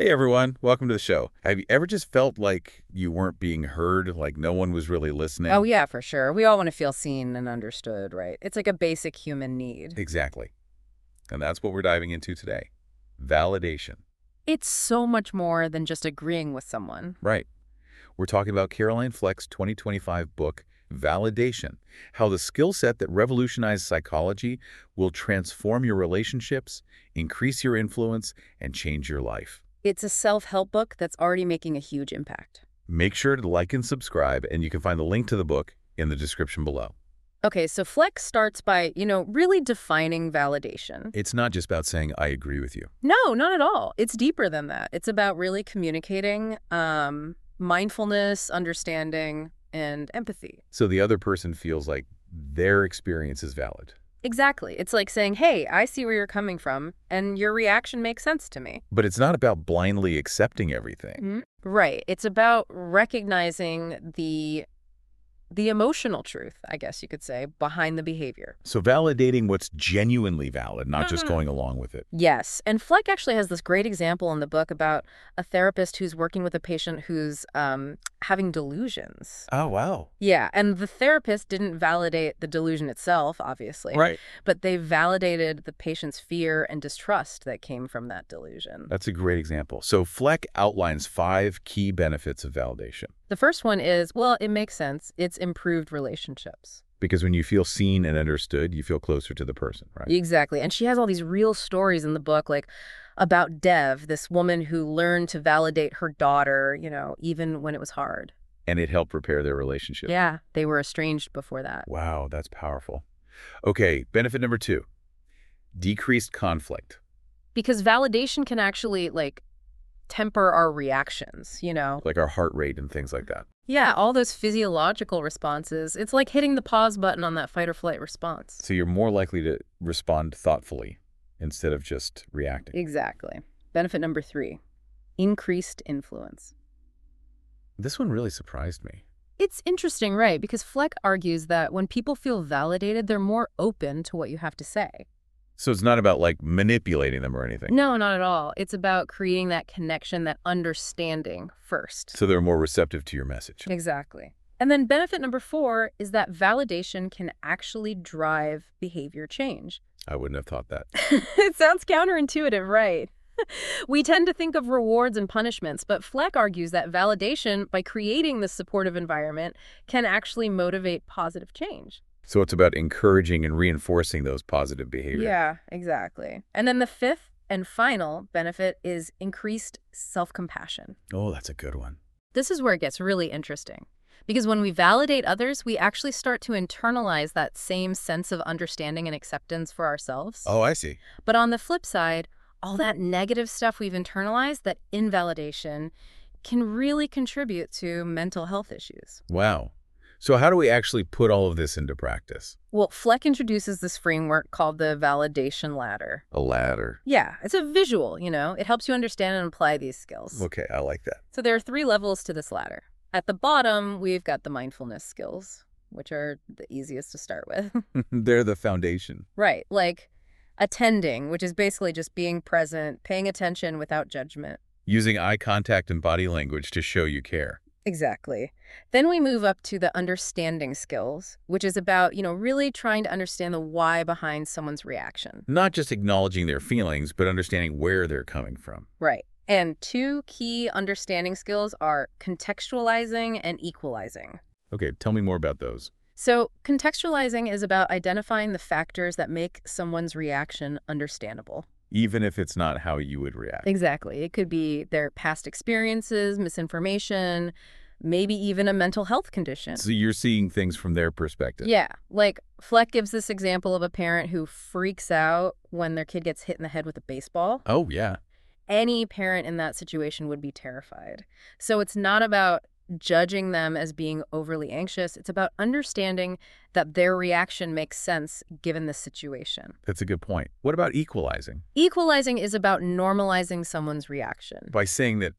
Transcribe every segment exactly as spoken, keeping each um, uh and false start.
Hey everyone, welcome to the show. Have you ever just felt like you weren't being heard, like no one was really listening? Oh, yeah, for sure. We all want to feel seen and understood, right? It's like a basic human need. Exactly. And that's what we're diving into today. Validation. It's so much more than just agreeing with someone. Right. We're talking about Caroline Fleck's twenty twenty-five book, Validation, how the skill set that revolutionized psychology will transform your relationships, increase your influence, and change your life. It's a self-help book that's already making a huge impact. Make sure to like and subscribe, and you can find the link to the book in the description below. Okay, so Fleck starts by, you know, really defining validation. It's not just about saying, I agree with you. No, not at all. It's deeper than that. It's about really communicating, um, mindfulness, understanding, and empathy. So the other person feels like their experience is valid. Exactly. It's like saying, hey, I see where you're coming from, and your reaction makes sense to me. But it's not about blindly accepting everything. Mhm. Right. It's about recognizing the the emotional truth, I guess you could say, behind the behavior. So validating what's genuinely valid, not just going along with it. Yes. And Fleck actually has this great example in the book about a therapist who's working with a patient who's um, having delusions. Oh, wow. Yeah. And the therapist didn't validate the delusion itself, obviously. Right. But they validated the patient's fear and distrust that came from that delusion. That's a great example. So Fleck outlines five key benefits of validation. The first one is, well, it makes sense. It's improved relationships. Because when you feel seen and understood, you feel closer to the person, right? Exactly. And she has all these real stories in the book, like about Dev, this woman who learned to validate her daughter, you know, even when it was hard. And it helped repair their relationship. Yeah, they were estranged before that. Wow, that's powerful. Okay, benefit number two, decreased conflict. Because validation can actually, like, temper our reactions, you know? Like our heart rate and things like that. Yeah, all those physiological responses. It's like hitting the pause button on that fight or flight response. So you're more likely to respond thoughtfully instead of just reacting. Exactly. Benefit number three, increased influence. This one really surprised me. It's interesting, right? Because Fleck argues that when people feel validated, they're more open to what you have to say. So it's not about like manipulating them or anything. No, not at all. It's about creating that connection, that understanding first. So they're more receptive to your message. Exactly. And then benefit number four is that validation can actually drive behavior change. I wouldn't have thought that. It sounds counterintuitive, right? We tend to think of rewards and punishments, but Fleck argues that validation, by creating this supportive environment, can actually motivate positive change. So it's about encouraging and reinforcing those positive behaviors. Yeah, exactly. And then the fifth and final benefit is increased self-compassion. Oh, that's a good one. This is where it gets really interesting. Because when we validate others, we actually start to internalize that same sense of understanding and acceptance for ourselves. Oh, I see. But on the flip side, all that negative stuff we've internalized, that invalidation, can really contribute to mental health issues. Wow. So how do we actually put all of this into practice? Well, Fleck introduces this framework called the validation ladder. A ladder. Yeah, it's a visual, you know. It helps you understand and apply these skills. Okay, I like that. So there are three levels to this ladder. At the bottom, we've got the mindfulness skills, which are the easiest to start with. They're the foundation. Right, like attending, which is basically just being present, paying attention without judgment. Using eye contact and body language to show you care. Exactly. Then we move up to the understanding skills, which is about, you know, really trying to understand the why behind someone's reaction. Not just acknowledging their feelings, but understanding where they're coming from. Right. And two key understanding skills are contextualizing and equalizing. Okay, tell me more about those. So contextualizing is about identifying the factors that make someone's reaction understandable. Even if it's not how you would react. Exactly. It could be their past experiences, misinformation, maybe even a mental health condition. So you're seeing things from their perspective. Yeah. Like Fleck gives this example of a parent who freaks out when their kid gets hit in the head with a baseball. Oh, yeah. Any parent in that situation would be terrified. So it's not about judging them as being overly anxious. It's about understanding that their reaction makes sense given the situation. That's a good point. What about equalizing? Equalizing is about normalizing someone's reaction. By saying that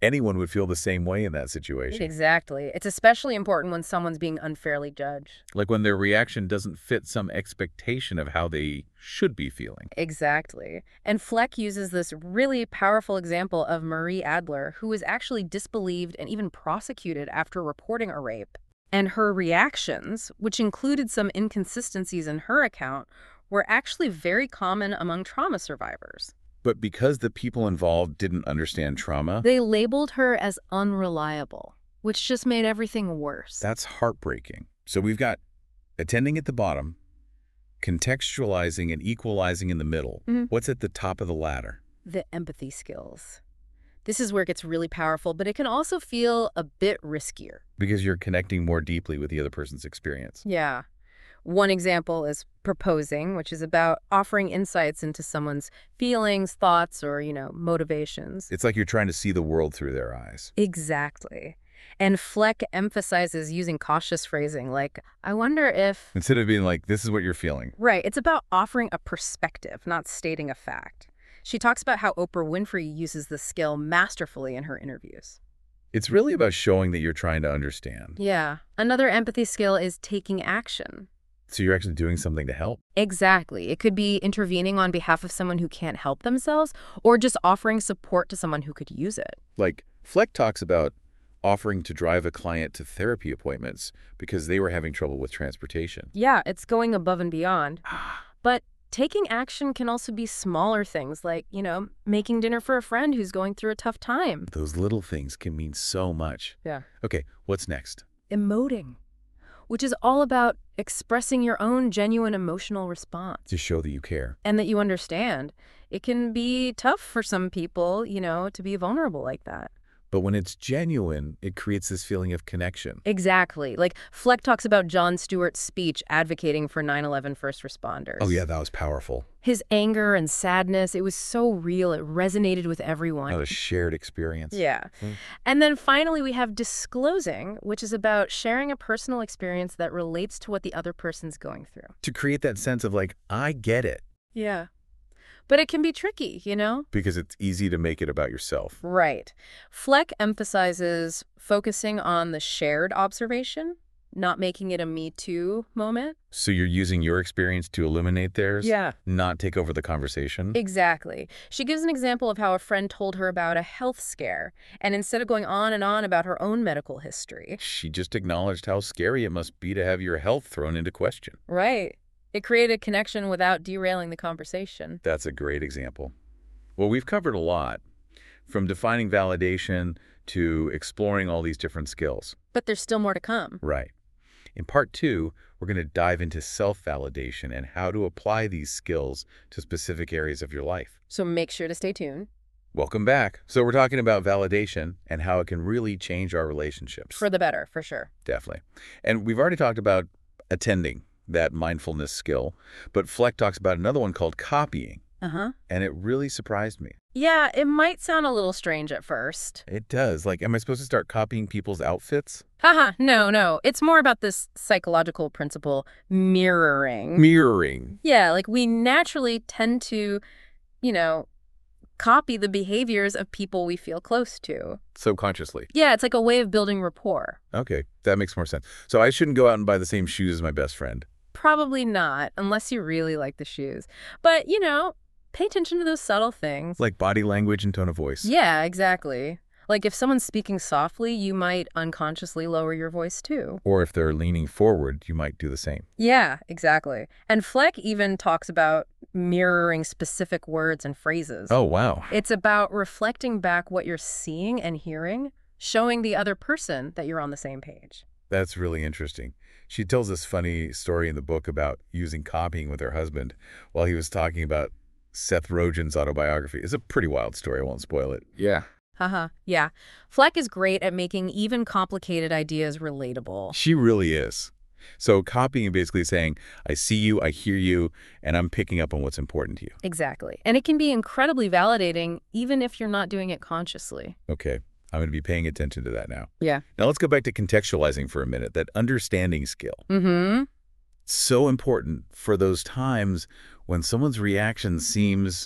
anyone would feel the same way in that situation. Exactly. It's especially important when someone's being unfairly judged. Like when their reaction doesn't fit some expectation of how they should be feeling. Exactly. And Fleck uses this really powerful example of Marie Adler, who was actually disbelieved and even prosecuted after reporting a rape. And her reactions, which included some inconsistencies in her account, were actually very common among trauma survivors. But because the people involved didn't understand trauma, They labeled her as unreliable, which just made everything worse. that's heartbreaking. So we've got attending at the bottom, contextualizing and equalizing in the middle. Mhm. What's at the top of the ladder? The empathy skills. This is where it gets really powerful, but it can also feel a bit riskier. Because you're connecting more deeply with the other person's experience. Yeah. One example is proposing, which is about offering insights into someone's feelings, thoughts, or, you know, motivations. It's like you're trying to see the world through their eyes. Exactly. And Fleck emphasizes using cautious phrasing like, I wonder if... Instead of being like, this is what you're feeling. Right. It's about offering a perspective, not stating a fact. She talks about how Oprah Winfrey uses this skill masterfully in her interviews. It's really about showing that you're trying to understand. Yeah. Another empathy skill is taking action. So you're actually doing something to help. Exactly. It could be intervening on behalf of someone who can't help themselves, or just offering support to someone who could use it. Like, Fleck talks about offering to drive a client to therapy appointments because they were having trouble with transportation. Yeah, it's going above and beyond. But taking action can also be smaller things like, you know, making dinner for a friend who's going through a tough time. Those little things can mean so much. Yeah. Okay, what's next? Emoting, which is all about expressing your own genuine emotional response. To show that you care. And that you understand. It can be tough for some people, you know, to be vulnerable like that. But when it's genuine, it creates this feeling of connection. Exactly. Like, Fleck talks about Jon Stewart's speech advocating for nine eleven first responders. Oh yeah, that was powerful. His anger and sadness, it was so real. It resonated with everyone. Not a shared experience. Yeah. Mm. And then finally, we have disclosing, which is about sharing a personal experience that relates to what the other person's going through. To create that sense of like, I get it. Yeah. But it can be tricky, you know? Because it's easy to make it about yourself. Right. Fleck emphasizes focusing on the shared observation, not making it a Me Too moment. So you're using your experience to illuminate theirs? Yeah. Not take over the conversation? Exactly. She gives an example of how a friend told her about a health scare, and instead of going on and on about her own medical history. She just acknowledged how scary it must be to have your health thrown into question. Right. It created a connection without derailing the conversation. That's a great example. Well, we've covered a lot, from defining validation to exploring all these different skills. But there's still more to come. Right. In part two, we're going to dive into self-validation and how to apply these skills to specific areas of your life. So make sure to stay tuned. Welcome back. So we're talking about validation and how it can really change our relationships. For the better, for sure. Definitely. And we've already talked about attending, that mindfulness skill, but Fleck talks about another one called copying, Uh-huh. and it really surprised me. Yeah, it might sound a little strange at first. It does. Like, am I supposed to start copying people's outfits? Haha, no, no. It's more about this psychological principle, mirroring. Mirroring. Yeah, like we naturally tend to, you know, copy the behaviors of people we feel close to. Subconsciously. Yeah, it's like a way of building rapport. Okay, that makes more sense. So I shouldn't go out and buy the same shoes as my best friend. Probably not, unless you really like the shoes. But, you know, pay attention to those subtle things. Like body language and tone of voice. Yeah, exactly. Like if someone's speaking softly, you might unconsciously lower your voice too. Or if they're leaning forward, you might do the same. Yeah, exactly. And Fleck even talks about mirroring specific words and phrases. Oh, wow. It's about reflecting back what you're seeing and hearing, showing the other person that you're on the same page. That's really interesting. She tells this funny story in the book about using copying with her husband while he was talking about Seth Rogen's autobiography. It's a pretty wild story. I won't spoil it. Yeah. Haha, yeah. Fleck is great at making even complicated ideas relatable. She really is. So copying basically saying, I see you, I hear you, and I'm picking up on what's important to you. Exactly. And it can be incredibly validating even if you're not doing it consciously. Okay. I'm going to be paying attention to that now. Yeah. Now let's go back to contextualizing for a minute, that understanding skill. Mm-hmm. So important for those times when someone's reaction seems,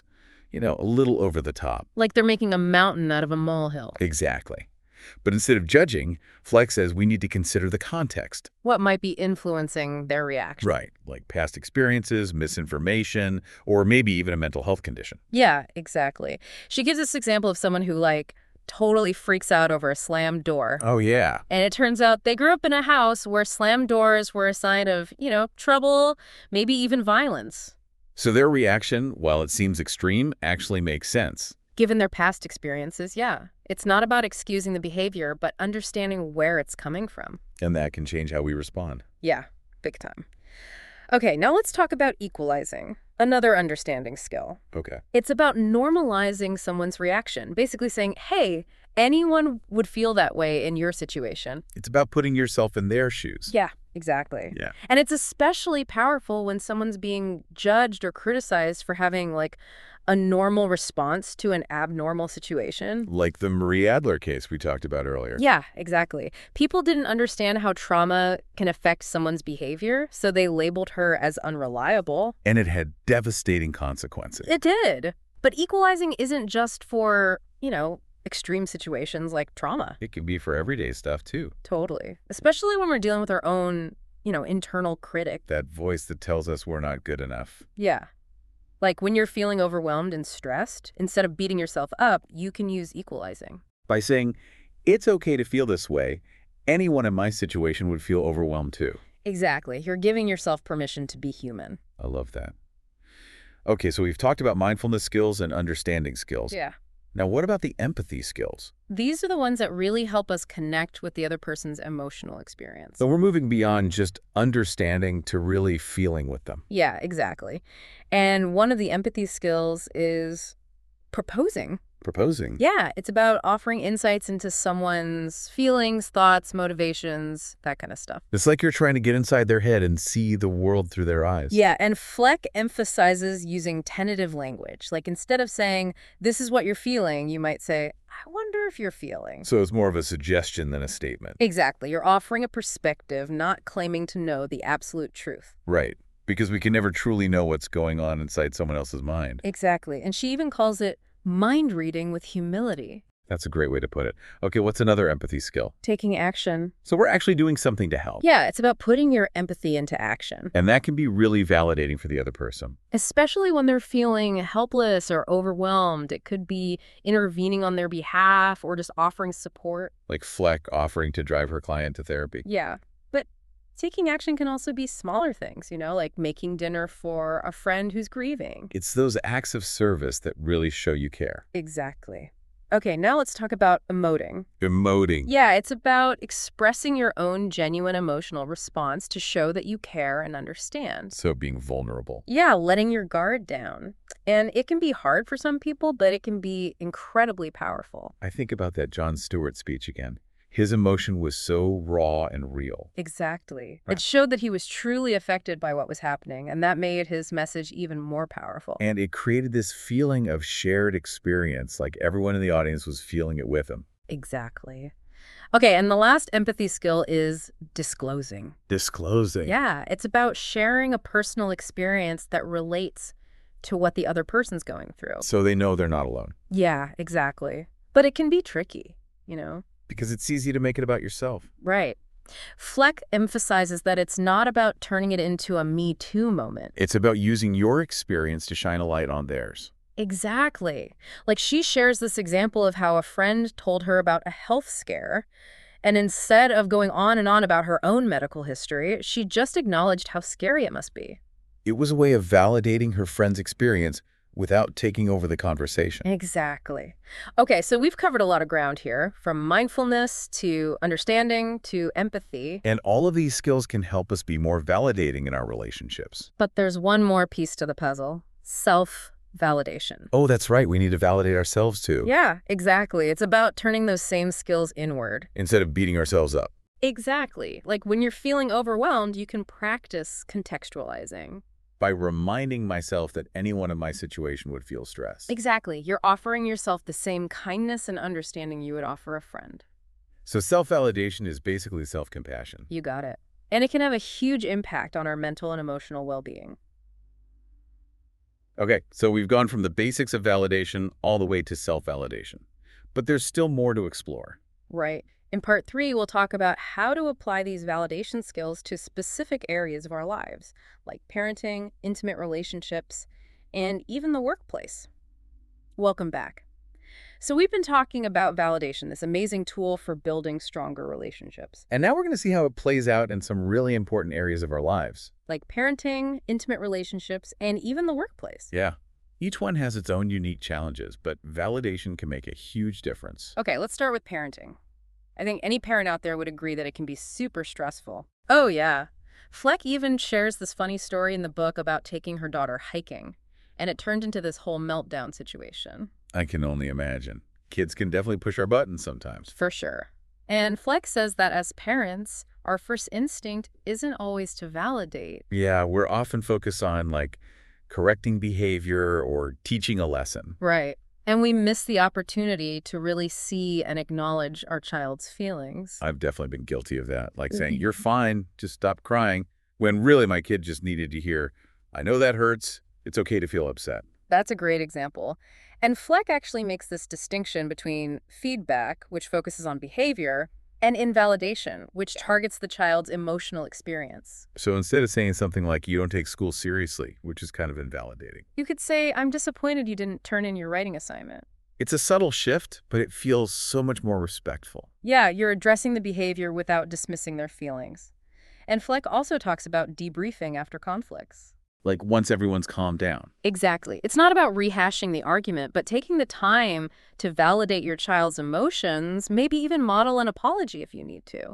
you know, a little over the top. Like they're making a mountain out of a molehill. Exactly. But instead of judging, Fleck says we need to consider the context. What might be influencing their reaction? Right, like past experiences, misinformation, or maybe even a mental health condition. Yeah, exactly. She gives this example of someone who, like, totally freaks out over a slammed door. Oh, yeah. And it turns out they grew up in a house where slammed doors were a sign of, you know, trouble, maybe even violence. So their reaction, while it seems extreme, actually makes sense. Given their past experiences, yeah. It's not about excusing the behavior, but understanding where it's coming from. And that can change how we respond. Yeah, big time. Okay, now let's talk about equalizing, another understanding skill. Okay. It's about normalizing someone's reaction, basically saying, hey, anyone would feel that way in your situation. It's about putting yourself in their shoes. Yeah, exactly. Yeah. And it's especially powerful when someone's being judged or criticized for having, like, a normal response to an abnormal situation. Like the Marie Adler case we talked about earlier. Yeah, exactly. People didn't understand how trauma can affect someone's behavior, so they labeled her as unreliable. And it had devastating consequences. It did. But equalizing isn't just for, you know, extreme situations like trauma. It can be for everyday stuff, too. Totally. Especially when we're dealing with our own, you know, internal critic. That voice that tells us we're not good enough. Yeah. Like when you're feeling overwhelmed and stressed, instead of beating yourself up, you can use equalizing. By saying, it's okay to feel this way, anyone in my situation would feel overwhelmed too. Exactly. You're giving yourself permission to be human. I love that. Okay, so we've talked about mindfulness skills and understanding skills. Yeah. Now, what about the empathy skills? These are the ones that really help us connect with the other person's emotional experience. So we're moving beyond just understanding to really feeling with them. Yeah, exactly. And one of the empathy skills is proposing. Proposing. Yeah, it's about offering insights into someone's feelings, thoughts, motivations, that kind of stuff. It's like you're trying to get inside their head and see the world through their eyes. Yeah, and Fleck emphasizes using tentative language. Like instead of saying, this is what you're feeling, you might say, I wonder if you're feeling. So it's more of a suggestion than a statement. Exactly. You're offering a perspective, not claiming to know the absolute truth. Right. Because we can never truly know what's going on inside someone else's mind. Exactly. And she even calls it mind reading with humility. That's a great way to put it. Okay, what's another empathy skill? Taking action. So we're actually doing something to help. Yeah, it's about putting your empathy into action. And that can be really validating for the other person. Especially when they're feeling helpless or overwhelmed. It could be intervening on their behalf or just offering support. Like Fleck offering to drive her client to therapy. Yeah, but taking action can also be smaller things, you know, like making dinner for a friend who's grieving. It's those acts of service that really show you care. Exactly. Okay, now let's talk about emoting. Emoting. Yeah, it's about expressing your own genuine emotional response to show that you care and understand. So being vulnerable. Yeah, letting your guard down. And it can be hard for some people, but it can be incredibly powerful. I think about that Jon Stewart speech again. His emotion was so raw and real. Exactly. Right. It showed that he was truly affected by what was happening, and that made his message even more powerful. And it created this feeling of shared experience, like everyone in the audience was feeling it with him. Exactly. Okay, and the last empathy skill is disclosing. Disclosing. Yeah, it's about sharing a personal experience that relates to what the other person's going through. So they know they're not alone. Yeah, exactly. But it can be tricky, you know? Because it's easy to make it about yourself. Right. Fleck emphasizes that it's not about turning it into a Me Too moment. It's about using your experience to shine a light on theirs. Exactly. Like she shares this example of how a friend told her about a health scare, and instead of going on and on about her own medical history, she just acknowledged how scary it must be. It was a way of validating her friend's experience without taking over the conversation. Exactly. Okay, so we've covered a lot of ground here, from mindfulness to understanding to empathy. And all of these skills can help us be more validating in our relationships. But there's one more piece to the puzzle: self-validation. Oh, that's right. We need to validate ourselves too. Yeah, exactly. It's about turning those same skills inward. Instead of beating ourselves up. Exactly. Like when you're feeling overwhelmed, you can practice contextualizing. By reminding myself that anyone in my situation would feel stressed. Exactly. You're offering yourself the same kindness and understanding you would offer a friend. So self-validation is basically self-compassion. You got it. And it can have a huge impact on our mental and emotional well-being. Okay, so we've gone from the basics of validation all the way to self-validation. But there's still more to explore. Right. In part three, we'll talk about how to apply these validation skills to specific areas of our lives, like parenting, intimate relationships, and even the workplace. Welcome back. So we've been talking about validation, this amazing tool for building stronger relationships, And now we're going to see how it plays out in some really important areas of our lives. like parenting, intimate relationships, and even the workplace. Yeah. Each one has its own unique challenges, but validation can make a huge difference. Okay, let's start with parenting. I think any parent out there would agree that it can be super stressful. Oh, yeah. Fleck even shares this funny story in the book about taking her daughter hiking, and it turned into this whole meltdown situation. I can only imagine. Kids can definitely push our buttons sometimes. For sure. And Fleck says that as parents, our first instinct isn't always to validate. Yeah, we're often focused on, like, correcting behavior or teaching a lesson. Right. And we miss the opportunity to really see and acknowledge our child's feelings. I've definitely been guilty of that, like saying, you're fine, just stop crying, when really my kid just needed to hear, I know that hurts, it's okay to feel upset. That's a great example. And Fleck actually makes this distinction between feedback, which focuses on behavior, and invalidation, which targets the child's emotional experience. So instead of saying something like, you don't take school seriously, which is kind of invalidating, You could say, I'm disappointed you didn't turn in your writing assignment. it's a subtle shift, but it feels so much more respectful. Yeah, you're addressing the behavior without dismissing their feelings. And Fleck also talks about debriefing after conflicts. Like once everyone's calmed down. Exactly. It's not about rehashing the argument, but taking the time to validate your child's emotions, maybe even model an apology if you need to.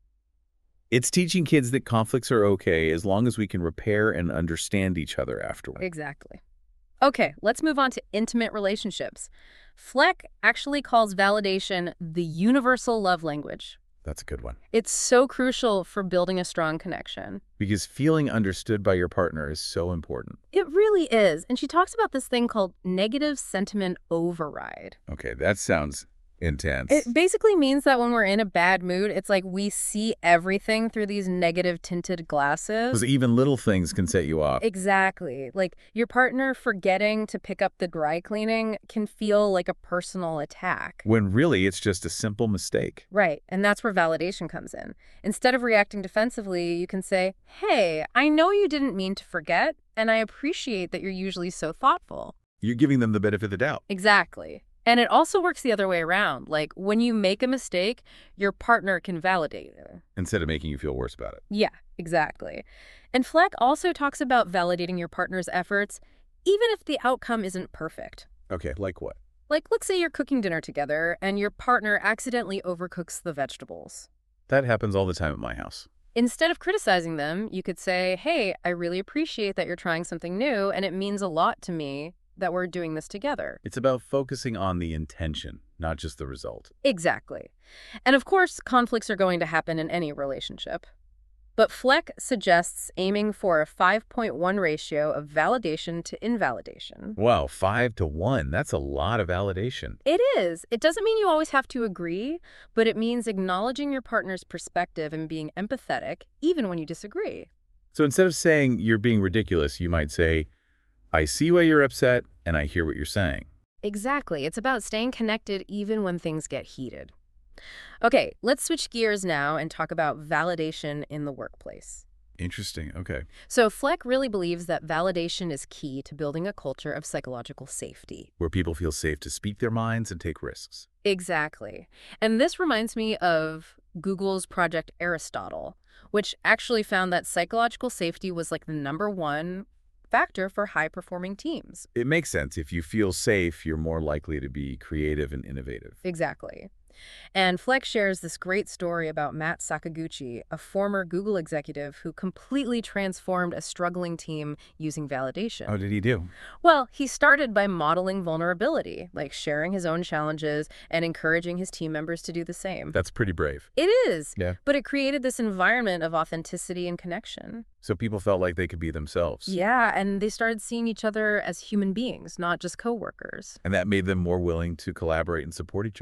It's teaching kids that conflicts are okay as long as we can repair and understand each other afterward. Exactly. Okay, let's move on to intimate relationships. Fleck actually calls validation the universal love language. That's a good one. It's so crucial for building a strong connection. Because feeling understood by your partner is so important. It really is. And she talks about this thing called negative sentiment override. Okay, that sounds intense. It basically means that when we're in a bad mood, it's like we see everything through these negative tinted glasses. Because even little things can set you off. Exactly. Like your partner forgetting to pick up the dry cleaning can feel like a personal attack. When really it's just a simple mistake. Right. And that's where validation comes in. Instead of reacting defensively, you can say, hey, I know you didn't mean to forget, and I appreciate that you're usually so thoughtful. You're giving them the benefit of the doubt. Exactly. And it also works the other way around. Like when you make a mistake, your partner can validate it. Instead of making you feel worse about it. Yeah, exactly. And Fleck also talks about validating your partner's efforts, even if the outcome isn't perfect. Okay, like what? Like, let's say you're cooking dinner together and your partner accidentally overcooks the vegetables. That happens all the time at my house. Instead of criticizing them, you could say, hey, I really appreciate that you're trying something new, and it means a lot to me that we're doing this together. It's about focusing on the intention, not just the result. Exactly. And of course, conflicts are going to happen in any relationship. But Fleck suggests aiming for a five point one ratio of validation to invalidation. Wow, five to one. That's a lot of validation. It is. It doesn't mean you always have to agree, but it means acknowledging your partner's perspective and being empathetic, even when you disagree. So instead of saying you're being ridiculous, you might say, I see why you're upset, and I hear what you're saying. Exactly. It's about staying connected even when things get heated. Okay, let's switch gears now and talk about validation in the workplace. Interesting. Okay. So Fleck really believes that validation is key to building a culture of psychological safety. Where people feel safe to speak their minds and take risks. Exactly. And this reminds me of Google's Project Aristotle, which actually found that psychological safety was like the number one factor for high-performing teams. It makes sense. If you feel safe, you're more likely to be creative and innovative. Exactly. And Fleck shares this great story about Matt Sakaguchi, a former Google executive who completely transformed a struggling team using validation. How did he do? Well, he started by modeling vulnerability, like sharing his own challenges and encouraging his team members to do the same. That's pretty brave. It is. Yeah. But it created this environment of authenticity and connection. So people felt like they could be themselves. Yeah, and they started seeing each other as human beings, not just coworkers. And that made them more willing to collaborate and support each other.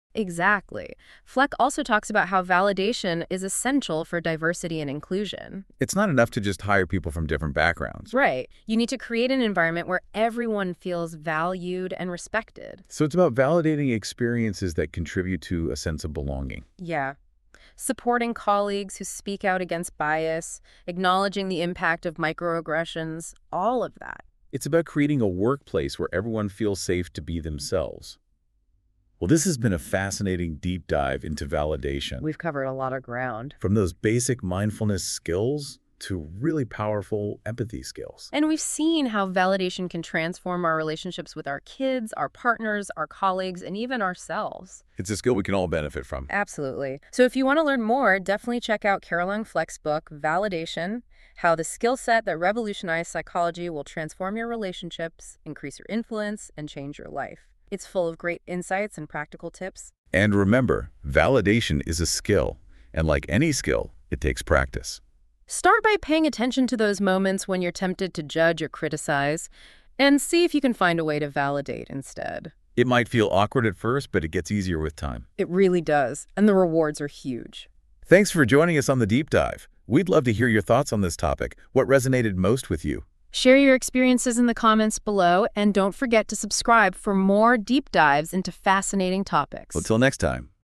Exactly. Fleck also talks about how validation is essential for diversity and inclusion. It's not enough to just hire people from different backgrounds. Right. You need to create an environment where everyone feels valued and respected. So it's about validating experiences that contribute to a sense of belonging. Yeah. Supporting colleagues who speak out against bias, acknowledging the impact of microaggressions, all of that. It's about creating a workplace where everyone feels safe to be themselves. Well, this has been a fascinating deep dive into validation. We've covered a lot of ground. From those basic mindfulness skills to really powerful empathy skills. And we've seen how validation can transform our relationships with our kids, our partners, our colleagues, and even ourselves. It's a skill we can all benefit from. Absolutely. So if you want to learn more, definitely check out Caroline Fleck's book, Validation: How the Skill Set That Revolutionized Psychology Will Transform Your Relationships, Increase Your Influence, and Change Your Life. It's full of great insights and practical tips. And remember, validation is a skill, and like any skill, it takes practice. Start by paying attention to those moments when you're tempted to judge or criticize, and see if you can find a way to validate instead. It might feel awkward at first, but it gets easier with time. It really does, and the rewards are huge. Thanks for joining us on the Deep Dive. We'd love to hear your thoughts on this topic. What resonated most with you? Share your experiences in the comments below, and don't forget to subscribe for more deep dives into fascinating topics. Until next time.